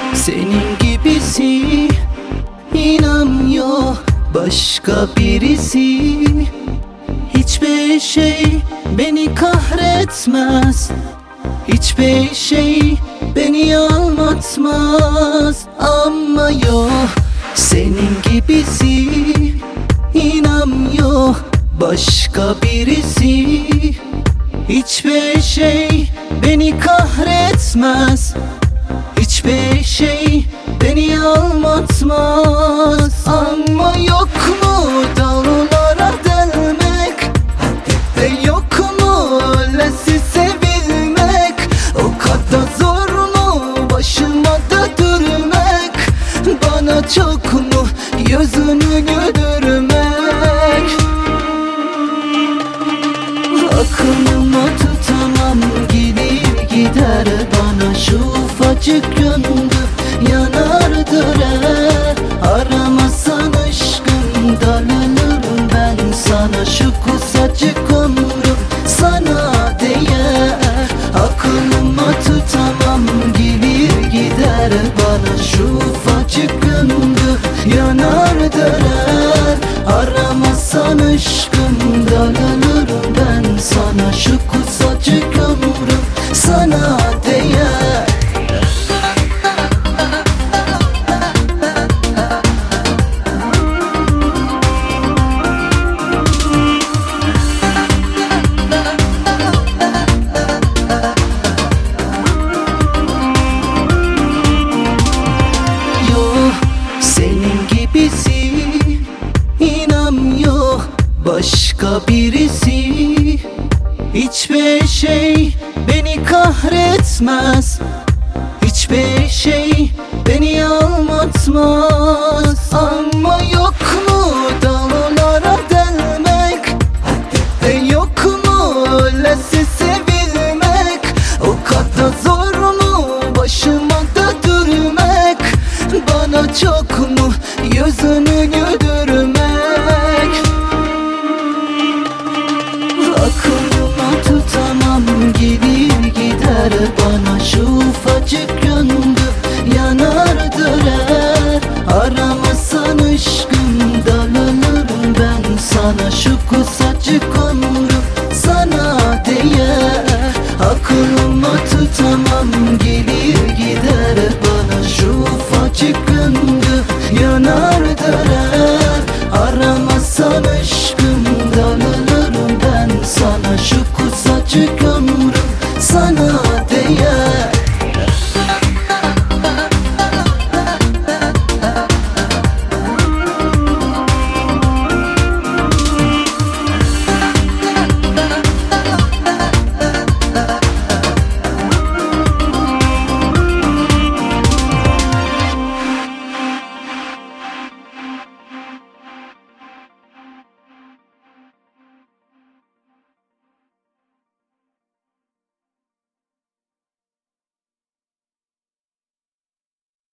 Senin gibisi inan yok başka birisi. Hiçbir şey beni kahretmez, hiçbir şey beni aldatmaz. Ama yok senin gibisi inan yok başka birisi. Hiçbir şey beni kahretmez, hiçbir şey beni aldatmaz. Ama yok mu dağlara delmek, ve yok mu öylesi sevilmek? O kadar zor mu başıma da durmak, bana çok mu yüzünü güldürmek? Aklımı tutamam, gelir gider bana şu ufacık gönlüm yanardır. Aramasan aşkım darlanırım ben sana, şu kısacık ömrüm sana değer. Aklımı tutamam, gelir gider bana şu ufacık gönlüm yanardır. Aramasan aşkım darlanırım ben sana, şu kısacık ömrüm sana değer. Senin gibisi inan yok başka birisi. Hiçbir şey beni kahretmez, hiçbir şey beni aldatmaz. Ama yok mu dağlara delmek, yok mu öylesi sevilmek? O kadar zor mu başıma da durmak, bana çok